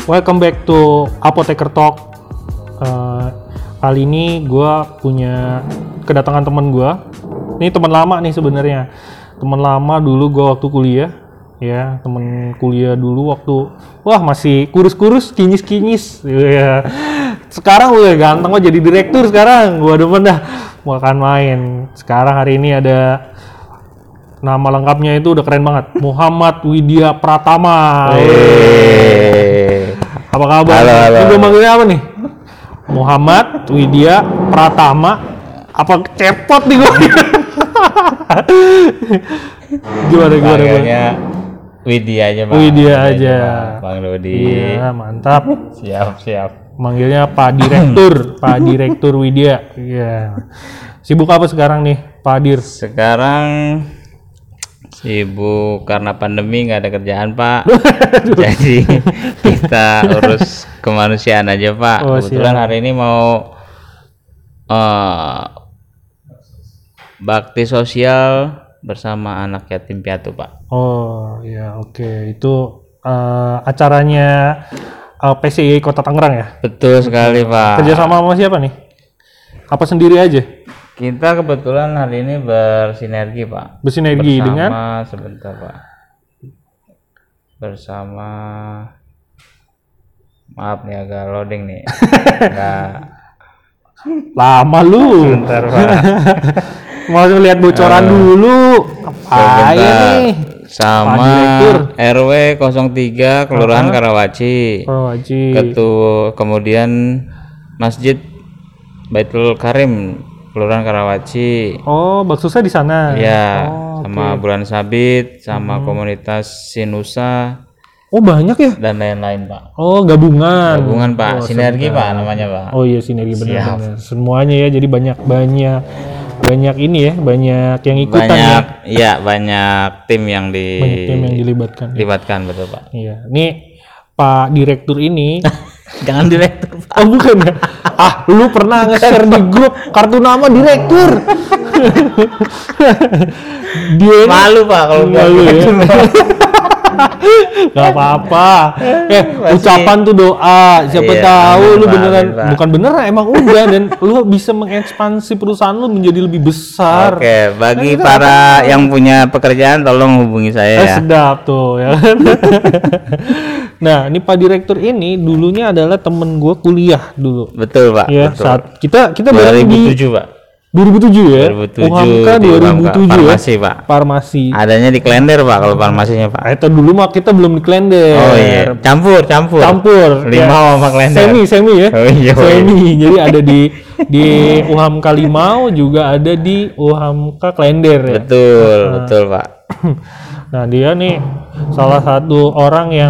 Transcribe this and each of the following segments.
welcome back to Apoteker Talk. Kali ini gue punya kedatangan teman gue. Ini teman lama nih sebenarnya. Teman lama dulu gue waktu kuliah. Ya, temen kuliah dulu waktu masih kurus-kurus, kinyis-kinyis. Ya. Sekarang udah ganteng kok jadi direktur sekarang. Gue demen dah makan main. Sekarang hari ini ada nama lengkapnya itu udah keren banget. Muhammad Widya Pratama. Apa kabar? Halo. Ini gue manggilnya apa nih? Muhammad Widya Pratama. Apa cepot nih gue? Gimana? Widya aja, Bang. Widya aja. Bang Dodi. Iya, mantap. Siap. Manggilnya Pak Direktur, Pak Direktur Widya. Iya. Sibuk apa sekarang nih, Pak Dir? Sekarang sibuk karena pandemi, nggak ada kerjaan, Pak. Jadi kita urus kemanusiaan aja, Pak. Kebetulan hari ini mau bakti sosial bersama anak yatim piatu, Pak. Oh ya, oke. Itu acaranya PCI Kota Tangerang ya? Betul sekali, Pak. Kerjasama sama siapa nih? Apa sendiri aja? Kita kebetulan hari ini bersinergi, Pak. Bersinergi bersama, dengan? Sebentar, Pak. Bersama, maaf nih agak loading nih. Enggak. Lama lu. Sebentar, Pak. Mau lihat bocoran dulu. Apa nih? Sama RW 03 Kelurahan Karawaci. Kemudian Masjid Baitul Karim Kelurahan Karawaci. Oh, Baksusa di sana. Iya, sama Bulan Sabit, sama komunitas Sinusa. Oh, banyak ya? Dan lain-lain, Pak. Oh, gabungan. Gabungan, Pak. Sinergi, Pak, namanya, Pak. Oh iya, sinergi benar. Semuanya ya, jadi banyak ini ya, banyak yang ikutan banyak tim yang dilibatkan. Betul, Pak. Iya. Nih Pak Direktur ini jangan direktur, Pak. Oh, bukan ya? Lu pernah nge-share di grup kartu nama direktur. Dia malu, Pak, kalau malu ya. Gak apa-apa. Ucapan tuh doa. Siapa tahu lu beneran, bukan beneran, emang udah, dan lu bisa mengekspansi perusahaan lu menjadi lebih besar. Oke, bagi para yang punya pekerjaan tolong hubungi saya ya. Sedap tuh ya. Nah, ini Pak Direktur ini dulunya adalah temen gue kuliah dulu. Betul, Pak. Ya, betul. Saat kita 2007, Pak. 2007 ya? 2007 UHAMKA 2007 farmasi, ya? Pak. Farmasi. Adanya di Klender, Pak, kalau farmasinya, Pak. Itu dulu mah kita belum di Klender. Oh iya, campur. 5 sama Klender. Semi ya? Oh iya. Semi. Jadi ada di UHAMKA Limau, juga ada di UHAMKA Klender ya? Betul, Pak. Nah, dia nih salah satu orang yang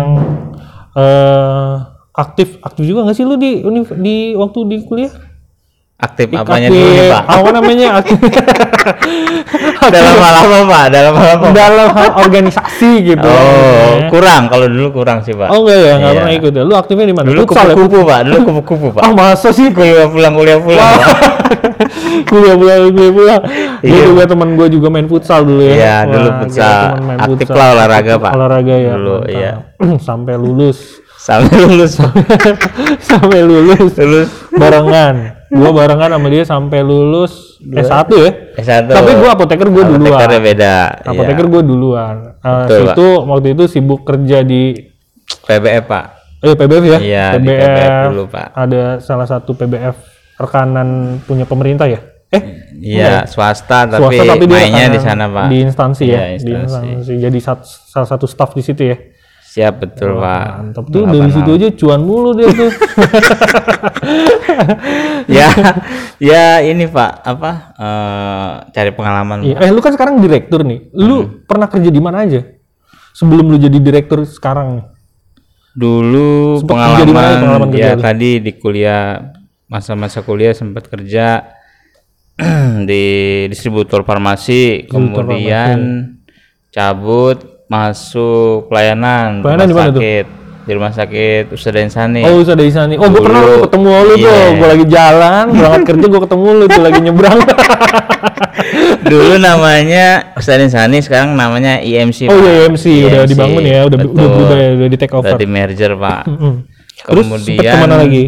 aktif juga nggak sih lu di waktu di kuliah? Aktif apanya dulu nih, Pak? Apa namanya? Dalam hal apa, Pak? Dalam hal organisasi gitu. Oh, kurang. Kalau dulu kurang sih, Pak. Oh enggak ya, nggak pernah ikut ya. Lu aktifnya di mana? Dulu kupu-kupu, Pak. Pak. Masa sih? Kuliah pulang. Kuliah pulang. Dia juga teman gue juga main futsal dulu ya. Iya, dulu futsal. Aktif lah olahraga, Pak. Olahraga ya. Dulu, iya. Sampai lulus. Sampai lulus barengan. Gua barengan sama dia sampai lulus S1 ya. S1. Tapi gua apoteker gua duluan. Apotekernya beda. Apoteker gua duluan. Waktu itu sibuk kerja di PBF, Pak. PBF ya? Iya, PBF dulu, Pak. Ada salah satu PBF rekanan punya pemerintah ya? Iya, swasta tapi mainnya di sana, Pak. Di instansi ya? Iya, di instansi. Jadi salah satu staf di situ ya? Siap, betul, Pak. Mantap tuh, dari situ aja cuan mulu dia tuh. ya ini, Pak, cari pengalaman. Iya. Lu kan sekarang direktur nih. Lu pernah kerja di mana aja? Sebelum lu jadi direktur sekarang. Dulu pengalaman ya tadi di kuliah, masa-masa kuliah sempat kerja di distributor farmasi, kemudian cabut masuk pelayanan rumah sakit. Di rumah sakit Ustadz Insani. Oh, Ustadz Insani. Oh, gue pernah ketemu lu tuh. Gue lagi jalan, berangkat kerja gue ketemu lu tuh lagi nyebrang. Dulu namanya Ustadz Insani, sekarang namanya IMC. Oh iya, IMC udah dibangun ya, udah berubah ya, udah di take over. Udah di merger, Pak. Terus Kemudian kemana lagi?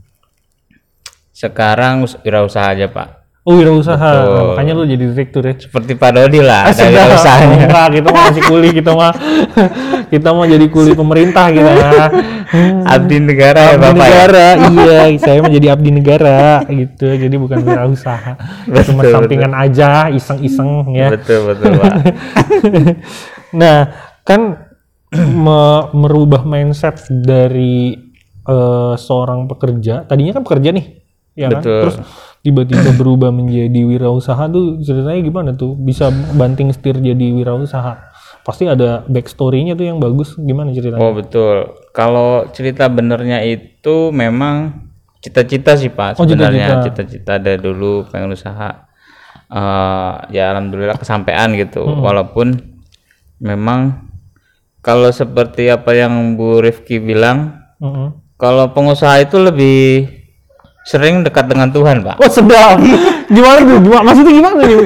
Sekarang wirausaha aja Pak. Oh, wirausaha. Nah, makanya lu jadi direktur ya. Seperti Pak Dodi lah, ada Sudah. wirausahanya. Enggak, kita mah masih kuli, kita mah jadi kuli pemerintah kita. Abdi negara ya Abdi Bapak negara, iya, saya menjadi abdi negara gitu. Jadi bukan wirausaha. Cuma Betul, sampingan aja, iseng-iseng ya. Betul Pak. Nah, kan merubah mindset dari seorang pekerja. Tadinya kan pekerja nih, ya kan? Betul. Terus tiba-tiba berubah menjadi wirausaha tuh ceritanya gimana tuh? Bisa banting setir jadi wirausaha? Pasti ada backstory-nya tuh yang bagus. Gimana ceritanya? Oh betul. Kalau cerita benernya itu memang cita-cita sih Pak. Sebenarnya cita-cita dari dulu pengen usaha. Ya alhamdulillah kesampaian gitu. Walaupun memang kalau seperti apa yang Bu Rifki bilang, kalau pengusaha itu lebih sering dekat dengan Tuhan Pak. Oh sedap. Gimana tuh? Maksudnya gimana nih?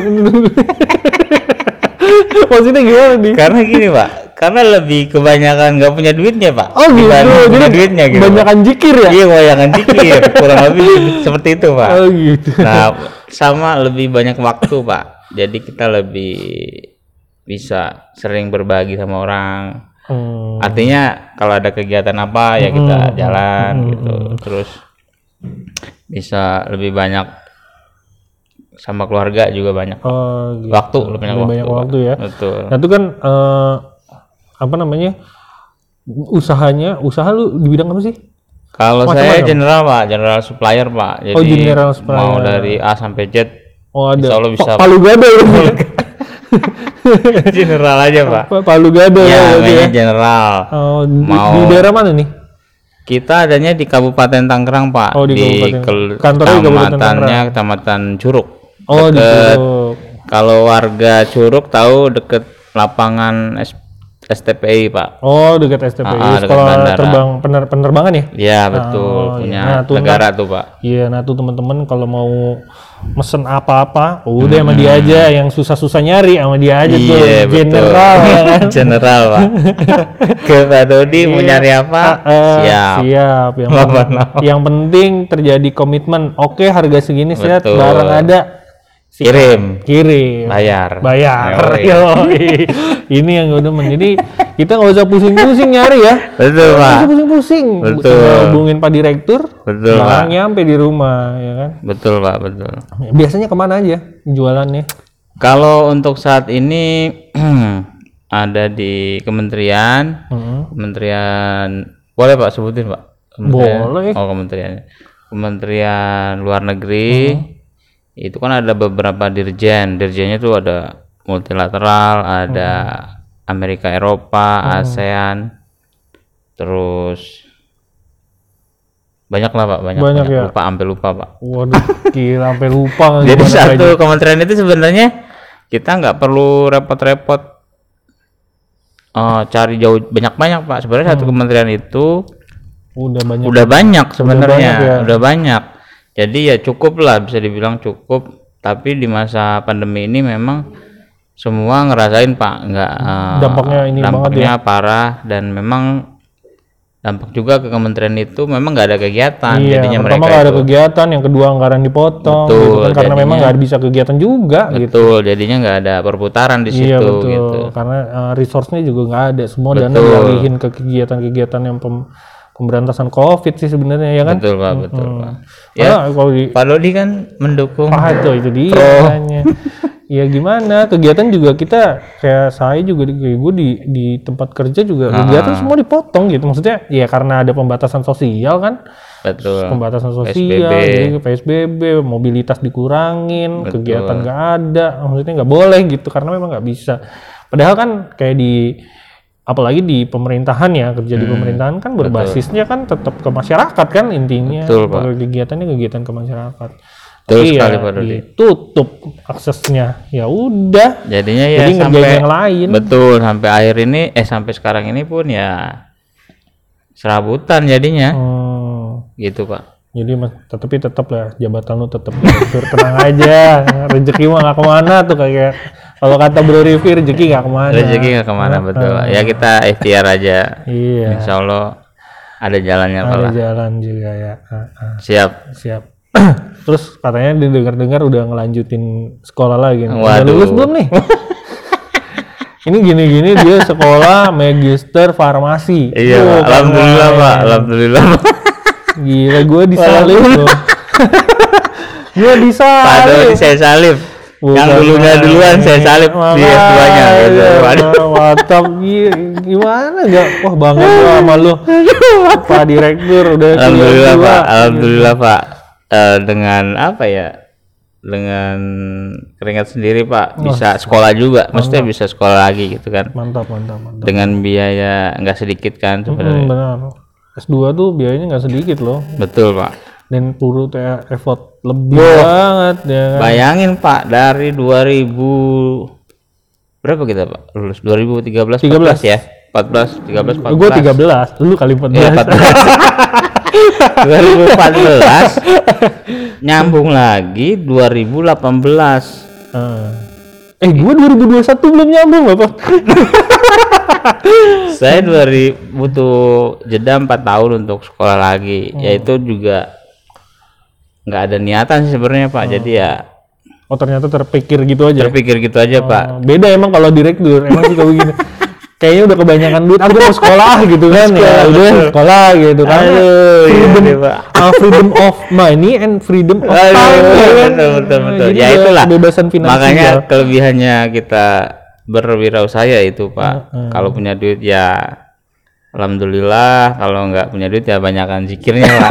Maksudnya gimana nih? Karena gini Pak, karena lebih kebanyakan nggak punya duitnya Pak. Oh gitu. Punya duitnya gitu. Kebanyakan jikir ya? Iya, kebanyakan zikir, kurang lebih seperti itu Pak. Oh gitu. Nah, sama lebih banyak waktu Pak. Jadi kita lebih bisa sering berbagi sama orang. Artinya kalau ada kegiatan apa ya kita jalan gitu. Terus bisa lebih banyak sama keluarga juga banyak. Oh, gitu. Waktu lebih banyak waktu ya. Betul. Nah itu kan apa namanya, usaha lu di bidang apa sih? Kalau saya general Pak, general supplier Pak. Jadi general supplier. mau dari A sampai Z. Oh ada. Insya Allah bisa. Palu gada ya. General aja Pak. Palu gada Ya, namanya general. Oh, di daerah mana nih? Kita adanya di Kabupaten Tangerang Pak. Oh, di Kantornya di Kabupaten Kecamatannya Kecamatan Curug. Oh di Deket, Curug. kalau warga Curug tahu deket lapangan STPI Pak. Oh dekat STPI. Dekat Sekolah bandara. penerbangan ya? Iya betul, punya negara tuh Pak. Iya, nah tuh teman-teman kalau mau mesen apa-apa, udah sama dia aja, yang susah-susah nyari sama dia aja tuh. General ya kan? General Pak. Ke Pak Dodi mau nyari apa? Siap. Yang penting terjadi komitmen. Oke, harga segini set, barang ada. Kirim, bayar. Yoi. Ini yang udah jadi kita nggak usah pusing-pusing nyari ya. Betul Pak. Nggak usah pusing-pusing. Betul. Hubungin Pak Direktur. Betul Pak. Nyampe di rumah ya kan. Betul Pak, betul. Biasanya kemana aja jualannya? Kalau untuk saat ini ada di kementerian, kementerian boleh Pak sebutin Pak? Boleh. Oh Kementerian Luar Negeri. Itu kan ada beberapa dirjennya tuh ada multilateral, ada Amerika Eropa, ASEAN, terus banyak lah Pak, banyak ya? Lupa Pak. Waduh, gila sampai lupa. Jadi satu kementerian itu sebenarnya kita nggak perlu repot-repot cari jauh banyak Pak. Sebenarnya satu kementerian itu udah banyak sebenarnya, udah banyak. Jadi ya cukup lah, bisa dibilang cukup. Tapi di masa pandemi ini memang semua ngerasain Pak, dampaknya parah, dan memang dampak juga ke kementerian itu memang nggak ada kegiatan. Jadinya pertama nggak ada kegiatan, yang kedua anggaran dipotong. Betul, gitu kan, karena memang nggak bisa kegiatan juga. Betul, jadinya nggak ada perputaran di situ. Betul. Gitu. Karena resource-nya juga nggak ada, semua dana dialihin ke kegiatan-kegiatan yang pemberantasan COVID sih sebenarnya ya kan. Betul Pak, betul Pak. Ya, Pak Dodi kan mendukung. Itu dia. Ya gimana, kegiatan juga kita kayak saya juga gue di tempat kerja juga kegiatan semua dipotong gitu. Maksudnya ya karena ada pembatasan sosial kan. Betul. Pembatasan sosial, jadi PSBB, mobilitas dikurangin, kegiatan nggak ada. Maksudnya nggak boleh gitu karena memang nggak bisa. Padahal kan kayak apalagi di pemerintahan ya, kerja di pemerintahan kan berbasisnya kan tetap ke masyarakat kan intinya. Betul, Pak. Kegiatannya kegiatan ke masyarakat. Betul sekali Pak Dodi. Ditutup aksesnya. Ya udah. Jadinya ya jadi sampai yang lain. Betul, sampai akhir ini sampai sekarang ini pun ya serabutan jadinya. Gitu Pak. Jadi tapi tetap lah jabatan lu tetap tenang aja. Rezeki mah nggak kemana tuh, kayak kalau kata Bro Rifki, rezeki nggak kemana. Rezeki nggak kemana, betul. Ya kita ikhtiar aja. Iya. Insya Allah ada jalannya Pak Ada lah. jalan juga ya. Siap. Siap. Terus katanya didengar-dengar udah ngelanjutin sekolah lagi. Udah Waduh. lulus belum nih? Ini gini-gini dia sekolah magister farmasi. Iya Pak. Alhamdulillah Pak. Alhamdulillah Pak. Gila, gue disalib loh. Gue Pak disalib. Doni saya salib. Yang dulunya duluan saya salib di S2-nya gitu. Waduh. Mantap, gimana enggak? Wah, bangga gua sama lu. Pak Direktur udah Alhamdulillah kuliah Pak. dua. Alhamdulillah Pak. Dengan apa ya? Dengan keringat sendiri Pak bisa sekolah juga. Maksudnya bisa sekolah lagi gitu kan. Mantap. Dengan biaya nggak sedikit kan sebenarnya. Benar. S2 tuh biayanya nggak sedikit loh. Betul Pak. Dan perlu effort lebih banget ya kan? Bayangin Pak dari 2000 berapa kita Pak lulus 2013 14 ya 14 13 14 Gue 13, lu kali 14. ya 14 2014 nyambung lagi 2018 Gue 2021 belum nyambung Bapak. saya butuh jeda 4 tahun untuk sekolah lagi yaitu juga nggak ada niatan sih sebenarnya Pak jadi ya Oh ternyata terpikir gitu aja. terpikir gitu aja Pak. Beda emang kalau direktur, emang suka begini. Kayaknya udah kebanyakan duit, aku mau sekolah gitu kan. Ya udah sekolah gitu kan. Freedom, freedom of money and freedom of time. Betul. Jadi Ya itulah. kebebasan finansial. Makanya kelebihannya kita berwirausaha itu Pak. Kalau punya duit ya alhamdulillah, kalau nggak punya duit ya banyakan zikirnya Pak.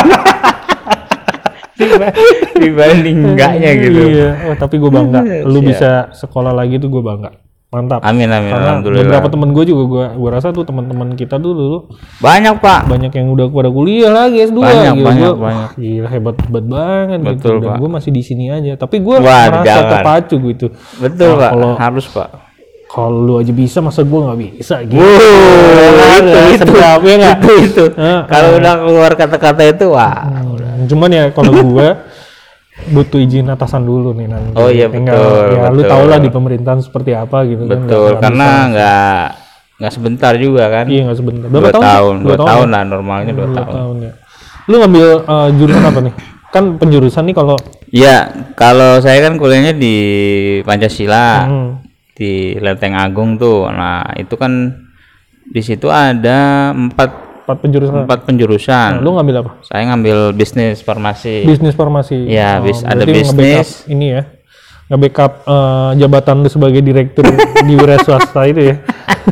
Dibanding enggaknya gitu. Iya. Tapi gue bangga. Lu bisa sekolah lagi tuh gue bangga. Mantap. Amin. Karena Alhamdulillah. beberapa temen gue juga gue rasa tuh teman-teman kita dulu Banyak Pak. banyak yang udah pada kuliah lagi S2 Banyak, gitu. banyak. Gila hebat banget Betul, gitu. Dan Pak. gue masih di sini aja. Tapi gue Wah, merasa jangan. terpacu gitu. Betul Pak. kalau- Harus Pak. Kalau lu aja bisa masa gue nggak bisa gitu. Itu Sedap ya nggak? itu. Kalau udah keluar kata-kata itu wah. Cuman ya kalau gue butuh izin atasan dulu nih nanti. Oh iya, betul, Ya lu betul. tau lah di pemerintahan seperti apa gitu kan. Betul, Nggak karena bisa. nggak sebentar juga kan. Iya nggak sebentar. 2 tahun, 2 tahun ya? lah normalnya 2 tahun. Tahun ya. Lu ngambil jurusan apa nih? Kan penjurusan nih kalau Iya, kalau saya kan kuliahnya di Pancasila di Lenteng Agung tuh. Nah itu kan di situ ada 4 penjurusan. penjurusan. Lu ngambil apa? Saya ngambil bisnis farmasi. Bisnis farmasi. Iya, ada berarti bisnis. nge-backup ini ya. Nge-backup jabatan lu sebagai direktur di wira swasta itu ya.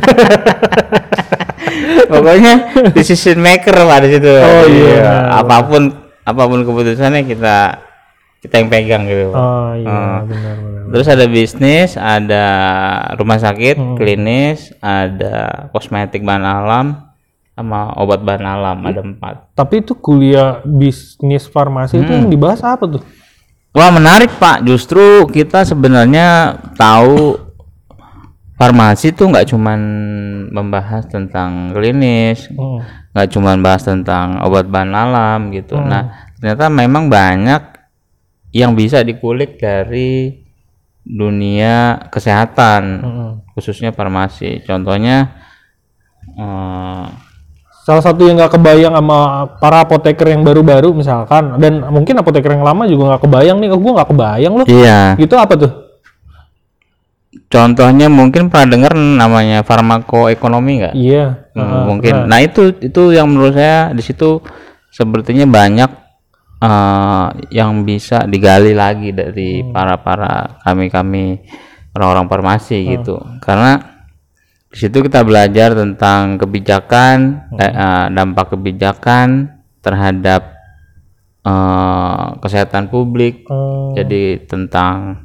Pokoknya decision maker Pak di situ. Oh, iya. Apapun keputusannya kita yang pegang gitu Pak. Oh iya benar. Terus ada bisnis, ada rumah sakit, klinis, ada kosmetik bahan alam, sama obat bahan alam, ada 4. Tapi itu kuliah bisnis farmasi itu yang dibahas apa tuh? Wah menarik Pak, justru kita sebenarnya tahu farmasi tuh nggak cuman membahas tentang klinis, nggak cuman bahas tentang obat bahan alam gitu. Nah ternyata memang banyak yang bisa dikulik dari dunia kesehatan, khususnya farmasi. Contohnya salah satu yang nggak kebayang sama para apoteker yang baru-baru misalkan, dan mungkin apoteker yang lama juga nggak kebayang nih, gue nggak kebayang loh. iya, Gitu apa tuh? contohnya mungkin pernah dengar namanya farmakoekonomi nggak? Iya. Mungkin. Nah itu yang menurut saya di situ sepertinya banyak yang bisa digali lagi dari para kami orang-orang farmasi gitu. Karena di situ kita belajar tentang kebijakan, dampak kebijakan terhadap kesehatan publik. Jadi tentang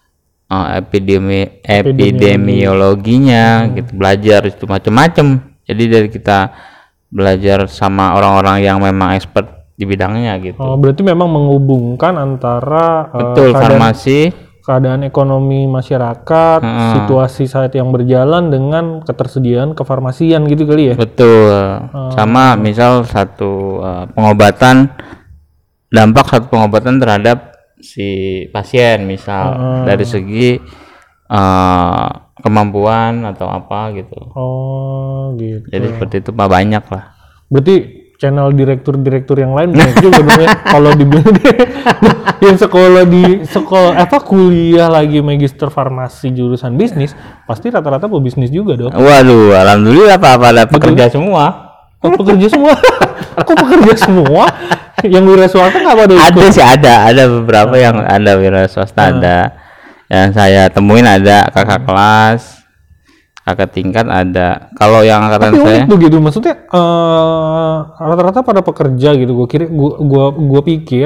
epidemiologinya gitu, belajar itu macam-macam. Jadi dari kita belajar sama orang-orang yang memang expert di bidangnya gitu. Oh, berarti memang menghubungkan antara Betul, keadaan ekonomi masyarakat, situasi saat yang berjalan dengan ketersediaan kefarmasian gitu kali ya. Betul. Sama misal satu dampak satu pengobatan terhadap si pasien misal dari segi kemampuan atau apa gitu. Oh, gitu. Jadi seperti itu Pak, banyak lah. Berarti channel direktur yang lain banyak juga dong ya. Kalau dibilang yang sekolah kuliah lagi magister farmasi jurusan bisnis, pasti rata-rata pebisnis juga dong. Waduh, alhamdulillah Pak, pada pekerja semua. Oh, pekerja semua. Kok pekerja semua? Yang wira swasta nggak pada ikut? Ada sih, ada beberapa yang ada wira swasta ada. Yang saya temuin ada kakak kelas, kakak tingkat ada. Kalau yang angkatan tapi saya begitu maksudnya rata-rata pada pekerja gitu. Gua pikir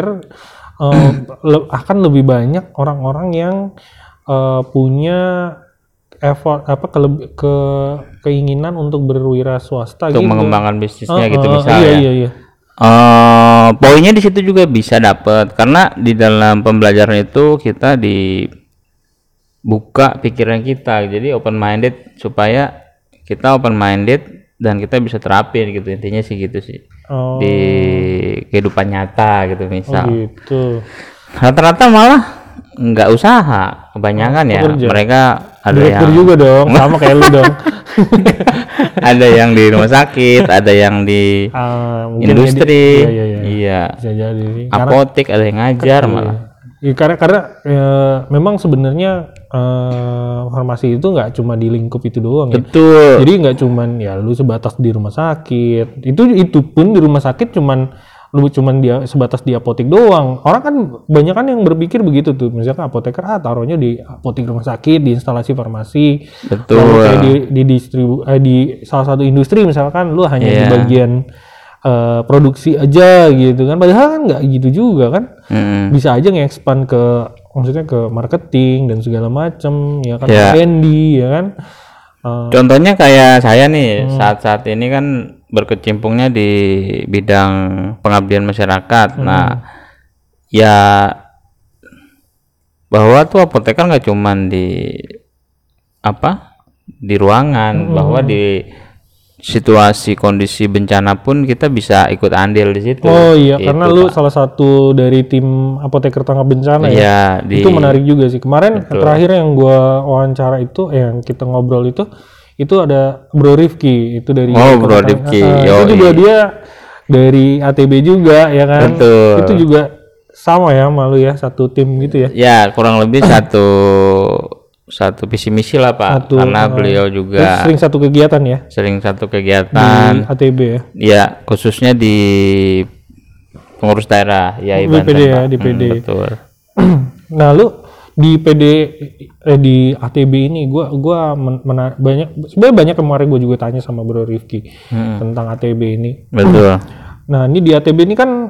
akan lebih banyak orang-orang yang punya effort keinginan untuk berwira swasta untuk gitu. mengembangkan bisnisnya gitu misalnya. Iya. Poinnya di situ juga bisa dapat karena di dalam pembelajaran itu kita dibuka pikiran kita, jadi open minded supaya kita open minded dan kita bisa terapin gitu, intinya sih gitu sih. Di kehidupan nyata gitu misal. Gitu. Rata-rata malah nggak usaha, kebanyakan ya pekerja. Mereka ada direktur yang juga dong, sama kayak lu dong. ada yang di rumah sakit, ada yang di industri, iya. Bisa jadi sih. Apotek, ada yang ngajar malah. Ya, karena memang sebenarnya farmasi itu nggak cuma di lingkup itu doang ya. Betul. Jadi nggak cuman ya lu sebatas di rumah sakit. Itu pun di rumah sakit cuman dia sebatas di apotek doang. Orang kan banyak kan yang berpikir begitu tuh. Misalkan apoteker taruhnya di apotek rumah sakit, di instalasi farmasi. Betul. Lalu kayak di salah satu industri misalkan lu hanya di bagian produksi aja gitu kan. Padahal kan nggak gitu juga kan. Bisa aja nge-expand maksudnya ke marketing dan segala macam ya kan, R&D ya kan. Contohnya kayak saya nih saat ini kan berkecimpungnya di bidang pengabdian masyarakat. Nah, ya bahwa tuh apoteker nggak cuman di ruangan, bahwa di situasi kondisi bencana pun kita bisa ikut andil di situ. Oh iya, gitu, karena lu salah satu dari tim apoteker tanggap bencana ya. Itu menarik juga sih. Kemarin terakhir yang gua wawancara itu, yang kita ngobrol itu ada Bro Rifki, itu dari Bro Rifki. Itu juga dia dari ATB juga ya kan. Betul. Itu juga sama ya malu ya, satu tim gitu ya. Ya, kurang lebih satu visi misi lah Pak, karena beliau juga sering satu kegiatan ya. Sering satu kegiatan di ATB ya. Ya, khususnya di pengurus daerah ya PD ya, di PD. Betul. Nah, lu di di ATB ini gua sebenarnya banyak kemarin gua juga tanya sama Bro Rifki tentang ATB ini. Betul. Nah, ini di ATB ini kan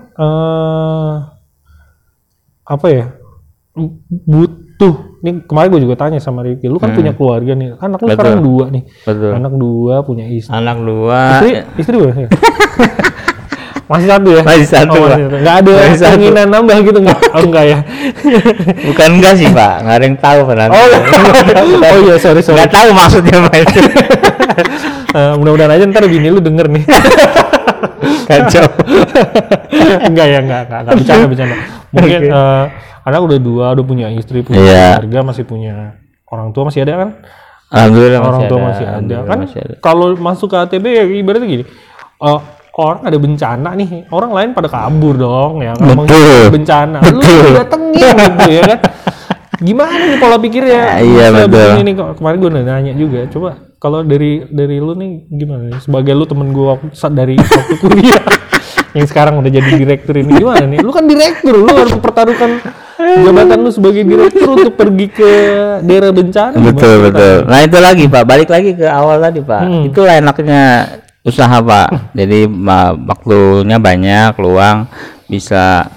butuh. Ini kemarin gue juga tanya sama Rifki, lu kan punya keluarga nih, anak lu sekarang 2 nih. Betul. Anak 2, punya istri. Anak 2. Istri berapa? Masih satu ya? Masih satu. Nggak ada keinginan nambah gitu nggak? Oh enggak ya? Bukan enggak sih Pak, nggak ada yang tahu Pak. Oh iya, sorry. Nggak tahu maksudnya Pak itu. Mudah-mudahan aja ntar bini lu denger nih. Kacau. Enggak bercanda. Mungkin anak udah 2, udah punya istri, punya keluarga, masih punya orang tua, masih ada kan? Alhamdulillah orang tua masih ada kan. Kalau masuk ke ATB ya ibaratnya gini, orang ada bencana nih, orang lain pada kabur dong ya, ngomongin bencana, lu datengin gitu ya kan. Gimana nih pola pikirnya? Iya betul. Ini kemarin gue nanya juga, coba kalau dari lu nih gimana nih? Sebagai lu temen gue dari waktu kuliah yang sekarang udah jadi direktur ini, gimana nih? Lu kan direktur, lu harus mempertaruhkan jabatan lu sebagai direktur untuk pergi ke daerah bencana. Betul. Nah itu lagi Pak, balik lagi ke awal tadi Pak. Itulah enaknya usaha Pak. Jadi waktunya banyak, luang, bisa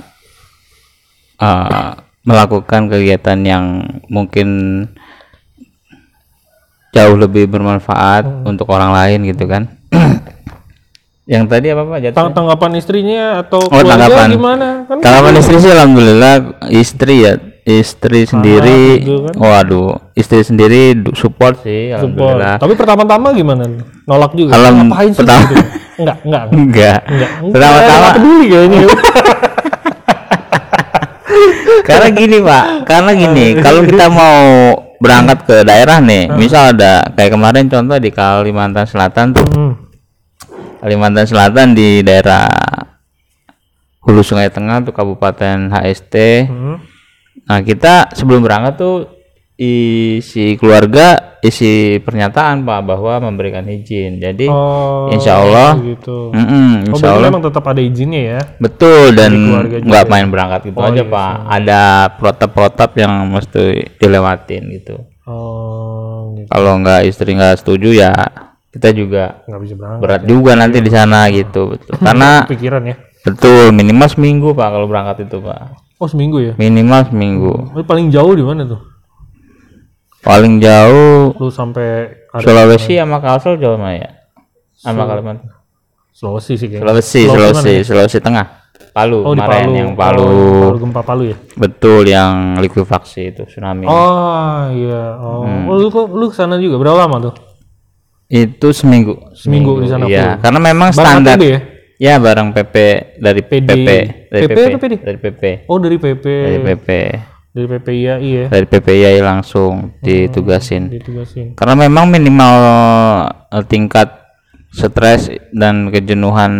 melakukan kegiatan yang mungkin jauh lebih bermanfaat untuk orang lain gitu kan. Yang tadi apa Pak? Tanggapan istrinya atau keluarga gimana? Kan tanggapan istri sih alhamdulillah, istri sendiri. Gitu kan? Waduh, istri sendiri support sih alhamdulillah. Tapi pertama-tama gimana? Nolak juga. Ngapain sih? Enggak. Pertama-tama peduli kayaknya. Karena gini kalau kita mau berangkat ke daerah nih, misal ada kayak kemarin contoh di Kalimantan Selatan tuh. Kalimantan Selatan di daerah Hulu Sungai Tengah tuh Kabupaten HST. Nah kita sebelum berangkat tuh isi keluarga isi pernyataan Pak bahwa memberikan izin. Jadi insya Allah gitu. Insya Allah memang tetap ada izinnya ya. Betul, dan nggak main berangkat gitu aja Pak. Iya. Ada protap-protap yang mesti dilewatin gitu. Gitu. Kalau nggak istri nggak setuju ya kita juga Nggak bisa berangkat. berat juga nanti di sana gitu. Betul. Karena Pikiran ya. betul minimal seminggu Pak kalau berangkat itu Pak. Oh seminggu ya? Minimal seminggu. Paling jauh di mana tuh? Paling jauh Lu sampai Sulawesi sama Kalsel jauh mana ya? Sama Kalimantan. Sulawesi sih kayaknya. Sulawesi Tengah. Palu, di kemarin Palu. yang Palu. Palu gempa Palu ya? Betul, yang likuifaksi itu tsunami. Oh iya. Lu kesana juga berapa lama tuh? Itu seminggu Di sana. Iya, karena memang barang standar. ATB ya? Ya, barang PP dari PD. Dari PP PP. apa PD? Dari PP. Oh dari PP. Dari PP. Dari PPIAI ya? Dari PPIAI langsung ditugasin. Karena memang minimal tingkat stres dan kejenuhan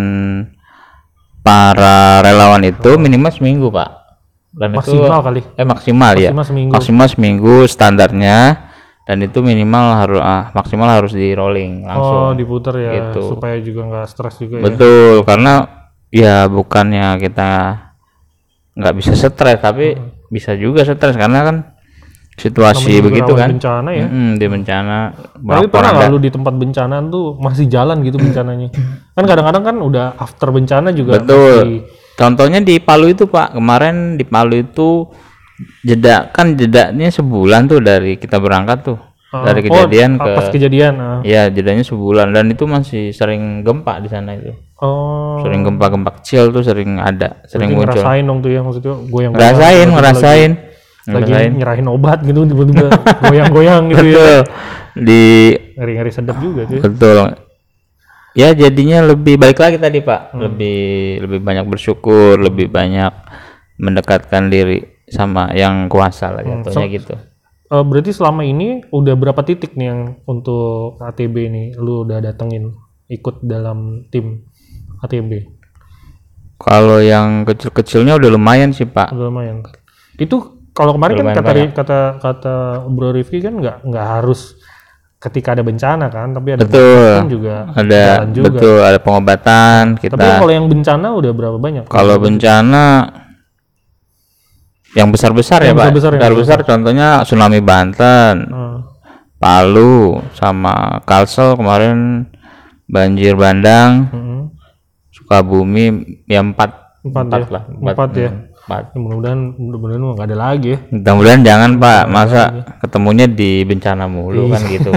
para relawan itu minimal seminggu Pak. Dan maksimal itu, kali. Maksimal ya. Seminggu. Maksimal seminggu standarnya. Dan itu minimal maksimal harus di rolling langsung. Diputar ya gitu. supaya juga nggak stres juga. Betul, karena ya bukannya kita nggak bisa stres, tapi bisa juga stres karena kan situasi begitu kan. Bencana ya. Di bencana. Tapi pernah nggak lu di tempat bencana tuh masih jalan gitu bencananya? Kan kadang-kadang kan udah after bencana juga. Betul. Contohnya di Palu itu Pak, kemarin di Palu itu jedanya sebulan tuh dari kita berangkat tuh. Dari kejadian ke pas kejadian. Iya, jedanya sebulan dan itu masih sering gempa di sana itu. Sering gempa-gempa kecil tuh sering muncul. Ngerasain dong tuh ya maksudnya goyang. Ngerasain. Lagi nyerahin obat gitu tiba-tiba goyang-goyang gitu. Betul. Ya. Ngeri-ngeri sedap juga tuh. Betul. Ya jadinya lebih baik lagi tadi Pak. Lebih banyak bersyukur, lebih banyak mendekatkan diri sama yang kuasa lah jatuhnya gitu. Berarti selama ini udah berapa titik nih yang untuk ATB nih lu udah datengin ikut dalam tim ATB? Kalau yang kecil-kecilnya udah lumayan sih Pak. Udah lumayan. Itu kalau kemarin kan kata Bro Rifki kan nggak harus ketika ada bencana kan, tapi ada betul juga ada juga. Betul ada pengobatan kita. Tapi kalau yang bencana udah berapa banyak? Kalau bencana yang besar-besar ya Pak. Besar contohnya tsunami Banten, Palu sama Kalsel kemarin, banjir bandang, Sukabumi ya empat ya. Mudah-mudahan nggak ada lagi ya. Mudah-mudahan jangan Pak, masa ketemunya di bencana mulu kan gitu.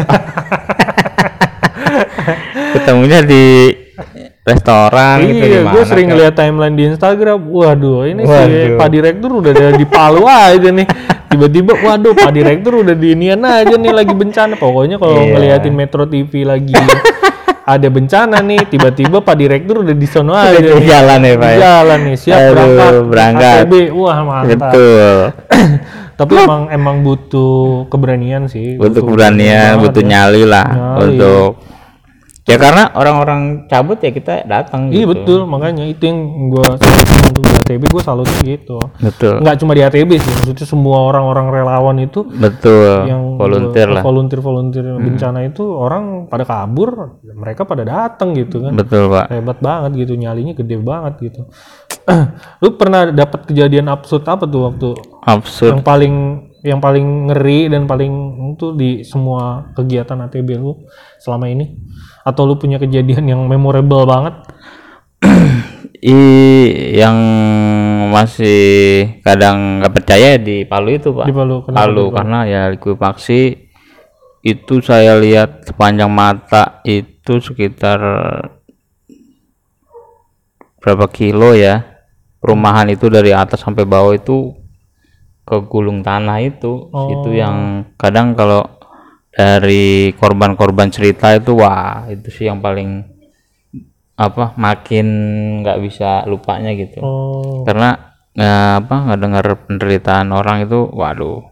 Ketemunya di restoran gitu di mana. Gue sering lihat timeline di Instagram. Waduh, ini si Pak Direktur udah ada di Palu aja nih. Tiba-tiba waduh Pak Direktur udah di Nian aja nih lagi bencana. Pokoknya kalau ngeliatin Metro TV lagi ada bencana nih, tiba-tiba Pak Direktur udah di sono aja nih. Jalan ya Pak. Jalan nih, siap berangkat. ATB. Wah, mantap. Betul. Tapi emang butuh keberanian sih. Butuh keberanian, butuh nyali lah untuk ya karena orang-orang cabut ya kita datang gitu. Iya betul, makanya itu yang gue untuk di ATB gue salutnya gitu. Betul. Nggak cuma di ATB sih, maksudnya semua orang-orang relawan itu. Betul. Yang volunteer lah. Volunteer bencana itu orang pada kabur, mereka pada datang gitu kan. Betul Pak. Hebat banget gitu, nyalinya gede banget gitu. Lu pernah dapat kejadian absurd apa tuh waktu? Absurd. Yang paling ngeri dan paling itu di semua kegiatan ATB lu selama ini? Atau lu punya kejadian yang memorable banget? Yang masih kadang nggak percaya di Palu itu Pak. Di Palu, karena ya likuifaksi itu saya lihat sepanjang mata itu sekitar berapa kilo ya. Perumahan itu dari atas sampai bawah itu kegulung tanah itu. Itu yang kadang kalau dari korban-korban cerita itu wah itu sih yang paling makin nggak bisa lupanya gitu. Karena nggak dengar penderitaan orang itu waduh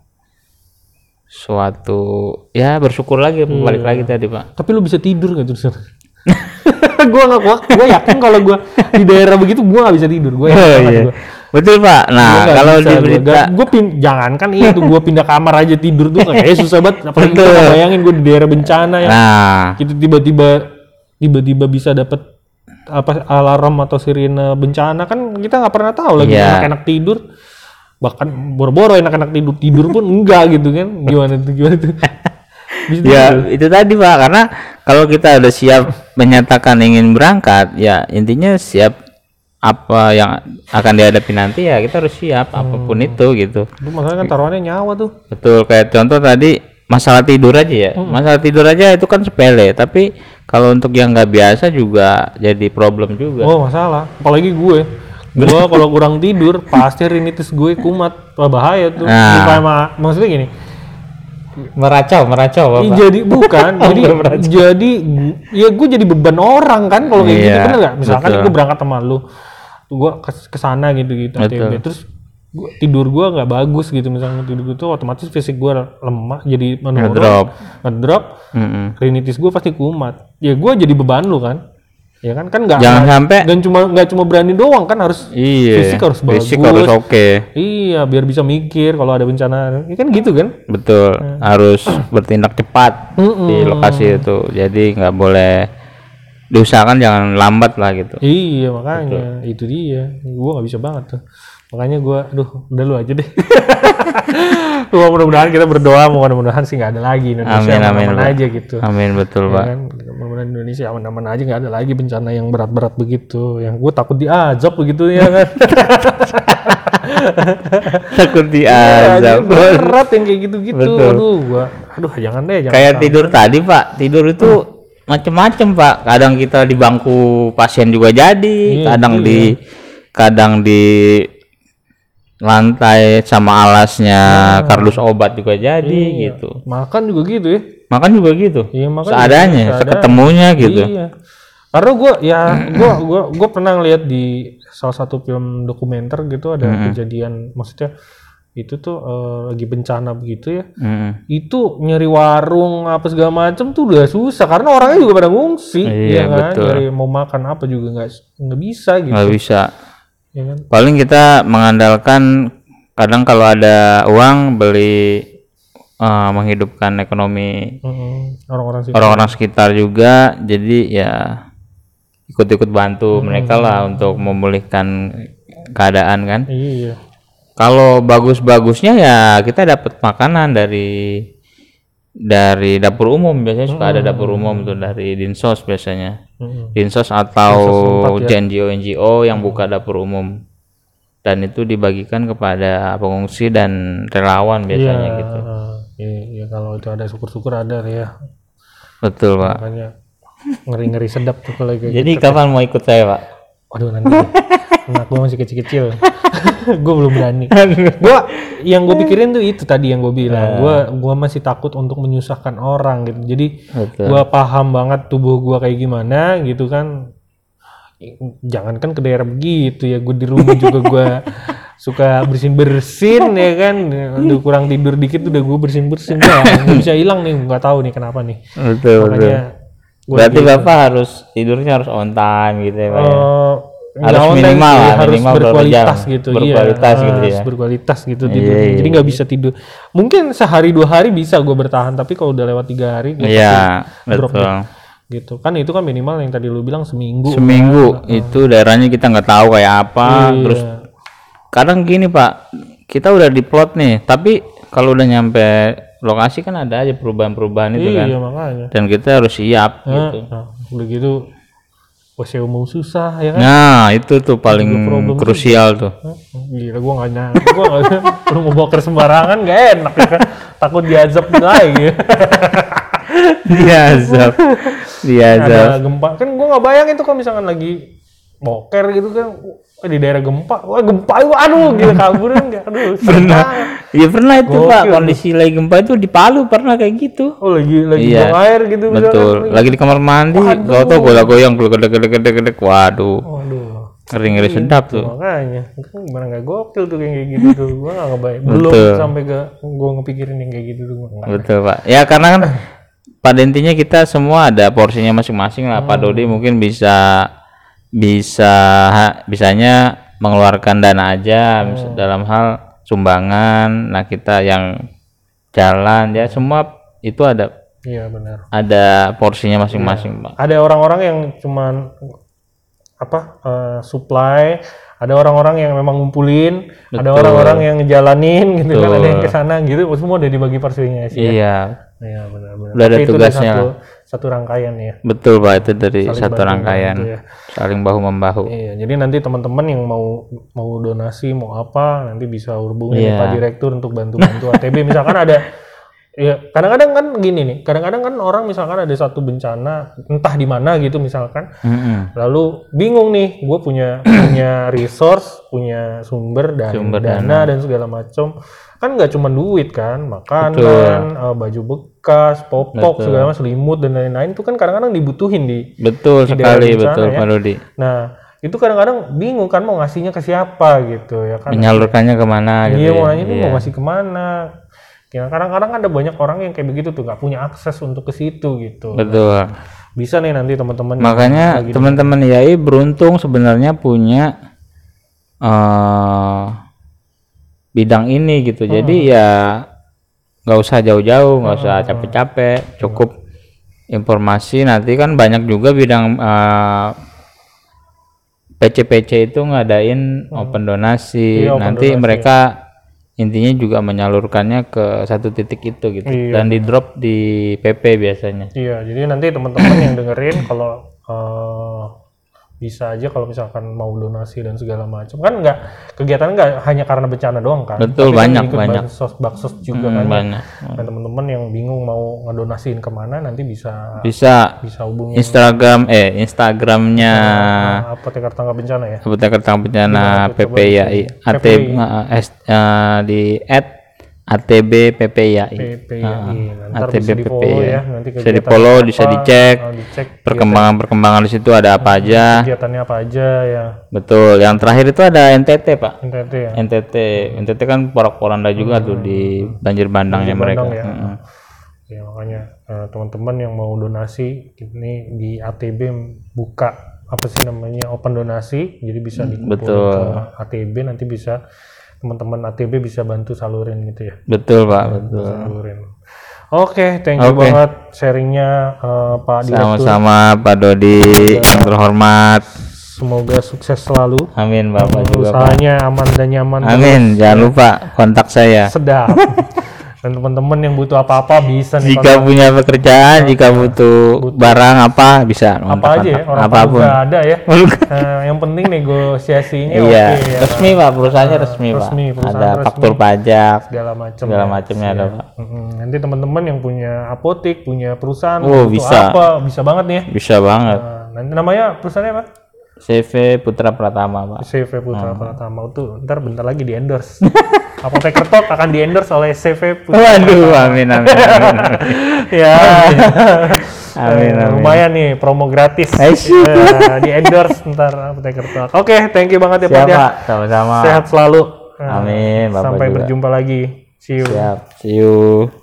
suatu ya bersyukur lagi balik lagi tadi Pak. Tapi lu bisa tidur nggak tuh? Gue yakin kalau gue di daerah begitu gue nggak bisa tidur. Gue iya. Betul Pak. Nah kalau di berita jangankan itu gue pindah kamar aja tidur tuh kayak susah banget. Apalagi gue bayangin gue di daerah bencana ya. Gitu tiba-tiba bisa dapet apa alarm atau sirine bencana kan kita nggak pernah tahu lagi enak-enak tidur. Bahkan boro-boro enak-enak tidur pun enggak gitu kan. Gimana tuh? Ya itu tadi Pak, karena kalau kita udah siap menyatakan ingin berangkat ya intinya siap apa yang akan dihadapi nanti ya kita harus siap apapun itu gitu. Itu masalahnya kan taruhannya nyawa tuh. Betul, kayak contoh tadi masalah tidur aja ya. Masalah tidur aja itu kan sepele, tapi kalau untuk yang nggak biasa juga jadi problem juga. Oh masalah, apalagi gue kalau kurang tidur pasti rinitis gue kumat, bahaya tuh. Maksudnya gini, meracau Bapak. Jadi bukan jadi ya gue jadi beban orang kan kalau kayak gitu, bener nggak? Misalkan gue berangkat sama lu, gue kesana gitu terus tidur gue nggak bagus gitu, misalnya tidur gue tuh otomatis fisik gue lemah, jadi menurun, ngedrop, rinitis gue pasti kumat. Ya gue jadi beban lu kan. Ya kan jangan sampai dan nggak cuma berani doang kan, harus fisik harus bagus, fisik harus oke. Iya, biar bisa mikir kalau ada bencana. Ya kan gitu kan? Betul. Harus bertindak cepat di lokasi itu. Jadi nggak boleh, diusahakan jangan lambat lah gitu. Iya, makanya itu dia. Gua nggak bisa banget tuh. Makanya udah lu aja deh. Mudah-mudahan kita berdoa, mudah-mudahan sih nggak ada lagi Indonesia aman aja gitu. Amin, betul Pak. Kan? Mudah-mudahan Indonesia aman-aman aja, nggak ada lagi bencana yang berat-berat begitu. Yang gue takut diazab begitu ya kan. Takut diazab. Berat yang kayak gitu-gitu. Aduh jangan deh. Kayak tidur tadi Pak, tidur itu macem-macem Pak. Kadang kita di bangku pasien juga jadi, kadang di lantai sama alasnya kardus obat juga jadi gitu. Makan juga gitu ya. Iya, seadanya, seketemunya gitu. Iya. Karena gue pernah ngeliat di salah satu film dokumenter gitu, ada kejadian, maksudnya itu tuh lagi bencana begitu ya. Itu nyari warung apa segala macem tuh udah susah karena orangnya juga pada ngungsi. Iya kan? Betul. Nyari mau makan apa juga nggak bisa gitu. Nggak bisa. Ya kan? Paling kita mengandalkan kadang kalau ada uang beli menghidupkan ekonomi orang-orang sekitar juga, jadi ya ikut-ikut bantu mereka lah untuk memulihkan keadaan kan. Iya. Kalau bagus-bagusnya ya kita dapat makanan dari dapur umum, biasanya suka ada dapur umum tuh dari Dinsos biasanya. Dinsos atau NGO yang buka dapur umum, dan itu dibagikan kepada pengungsi dan relawan biasanya gitu. Iya, kalau itu ada syukur-syukur ada ya. Betul Pak. Makanya ngeri-ngeri sedap tuh kalau kayak jadi gitu. Kapan mau ikut saya Pak? Waduh nanti anak gue masih kecil-kecil. Gue belum berani. Yang gue pikirin tuh itu tadi yang gue bilang. Gue masih takut untuk menyusahkan orang gitu. Jadi gue paham banget tubuh gue kayak gimana gitu kan. Jangankan ke daerah begitu ya, gue di rumah juga gue suka bersin ya kan. Udah kurang tidur dikit udah gue bersin nggak bisa hilang nih, nggak tahu nih kenapa nih. Betul. Berarti Bapak harus tidurnya harus on time gitu ya Pak. Harus minimal berkualitas gitu. Harus berkualitas gitu tidur. Jadi nggak bisa tidur. Mungkin sehari 2 hari bisa gue bertahan, tapi kalau udah lewat 3 hari gue drop gitu. Kan itu kan minimal yang tadi lu bilang seminggu itu daerahnya kita nggak tahu kayak apa. Terus kadang gini Pak, kita udah diplot nih, tapi kalau udah nyampe lokasi kan ada aja perubahan-perubahan itu kan. Makanya. Dan kita harus siap gitu. Udah gitu WC umum susah ya kan. Nah itu tuh paling krusial tuh. Gila gue nggak lu mau boker sembarangan nggak enak ya kan. Takut diazab lagi. diazab ada gempa kan, gue nggak bayang itu kalau misalkan lagi boker gitu kan di daerah gempa, aduh gila kaburan nggak, aduh pernah itu Pak, kondisi lagi gempa itu di Palu pernah kayak gitu. Lagi buang air gitu betul misalkan. Lagi di kamar mandi tau goyang gede, waduh ngeri sedap tuh. Makanya gimana nggak gokil tuh kayak gitu tuh, gue nggak ngebayang belum sampai ke gue ngepikirin yang kayak gitu tuh. Betul Pak, ya karena kan pada intinya kita semua ada porsinya masing-masing lah. Pak Dodi mungkin bisanya mengeluarkan dana aja dalam hal sumbangan. Nah kita yang jalan ya semua itu ada. Iya benar. Ada porsinya masing-masing, Pak. Ada orang-orang yang cuman supply, ada orang-orang yang memang ngumpulin, ada orang-orang yang ngejalanin gitu kan, ada yang kesana gitu, semua udah dibagi porsinya sih. Iya. Iya benar-benar. Udah ada tugasnya. Satu rangkaian ya. Betul Pak, itu dari satu rangkaian. Ya. Saling bahu membahu. Iya, jadi nanti teman-teman yang mau donasi mau apa nanti bisa hubungi Pak Direktur untuk bantu-bantu ATB. Misalkan ada ya kadang-kadang kan gini nih, kadang-kadang kan orang misalkan ada satu bencana entah di mana gitu misalkan, lalu bingung nih, gue punya resource, punya sumber dana dan segala macam, kan nggak cuma duit kan, makanan, baju bekas, popok, segala macam, selimut dan lain-lain itu kan kadang-kadang dibutuhin di sekali bencana, betul Pak Dodi. Nah itu kadang-kadang bingung kan mau ngasihnya ke siapa gitu ya kan, menyalurkannya kemana gitu. Iya mau nanya ini mau ngasih kemana. Ya, kadang-kadang ada banyak orang yang kayak begitu tuh nggak punya akses untuk ke situ gitu. Betul. Bisa nih nanti teman-teman. Makanya teman-teman IAI beruntung sebenarnya punya bidang ini gitu. Jadi ya nggak usah jauh-jauh, nggak usah capek-capek, cukup informasi. Nanti kan banyak juga bidang PC-PC itu ngadain open donasi. Nanti mereka intinya juga menyalurkannya ke satu titik itu gitu, dan di drop di PP biasanya. Iya, jadi nanti teman-teman yang dengerin kalau bisa aja kalau misalkan mau donasi dan segala macam kan kegiatan nggak hanya karena bencana doang kan. Betul. Tapi banyak baksos juga kan banyak. Dan teman-teman yang bingung mau ngedonasiin kemana nanti bisa hubungi Instagramnya Apoteker Tangga Bencana ya. Apoteker Tangga Bencana PPIAI di @ATB PPIAI. ATB PPIAI ya. Bisa di-follow, bisa dicek perkembangan di situ ada apa aja. Kegiatannya apa aja ya. Betul. Yang terakhir itu ada NTT, Pak. NTT ya. NTT kan porak-poranda juga tuh di banjir bandangnya mereka. Ya. Ya makanya teman-teman yang mau donasi ini di ATB buka open donasi, jadi bisa dikumpulin ke ATB, nanti bisa teman-teman ATB bisa bantu salurin gitu ya. Betul Pak, betul. Salurin. Oke, thank you banget sharingnya Pak Direktur. Sama-sama Pak Dodi yang terhormat. Semoga sukses selalu. Amin Bapak juga. Usahanya aman dan nyaman. Amin. Jangan lupa kontak saya. Sedap. Dan teman-teman yang butuh apa-apa bisa nih. Jika punya pekerjaan, jika butuh barang apa bisa. Apa aja ya, orang apapun. Juga ada ya. Yang penting negosiasinya iya. Oke ya. Resmi Pak, perusahaannya resmi Pak. Ada faktur pajak, segala macamnya ada Pak. Nanti teman-teman yang punya apotek, punya perusahaan, bisa. Bisa banget nih ya. Bisa banget. Nanti namanya perusahaannya apa? CV Putra Pratama Pak. CV Putra Pratama itu bentar lagi di endorse. Apoteker Talk akan di endorse oleh CV Putra. Waduh, amin. Ya. Amin. Lumayan nih promo gratis. Di endorse ntar Apoteker Talk. Oke, thank you banget ya Pak ya. Sama-sama. Sehat selalu. Amin. Sampai berjumpa lagi. See you. Siap. See you.